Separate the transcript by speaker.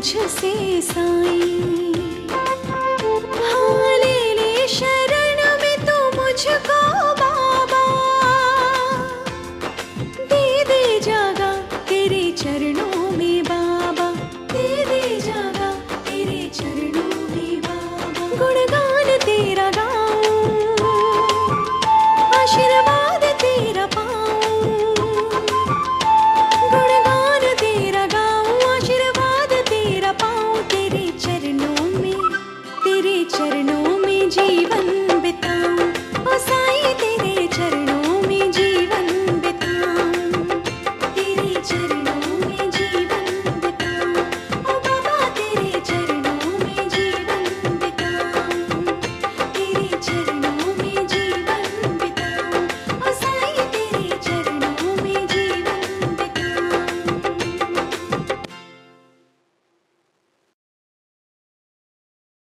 Speaker 1: मुझसे साईं। हाँ ले ले शरण में तू मुझको बाबा, दे दे जगह तेरे चरणों में बाबा, दे दे जगह तेरे चरणों में बाबा। गुणगान तेरा गाऊं, आशीर्वाद तेरा पाऊं, गुणगान तेरा गाऊं, आशीर्वाद तेरा पाऊं। तेरे चरणों में जीवन बिताऊं।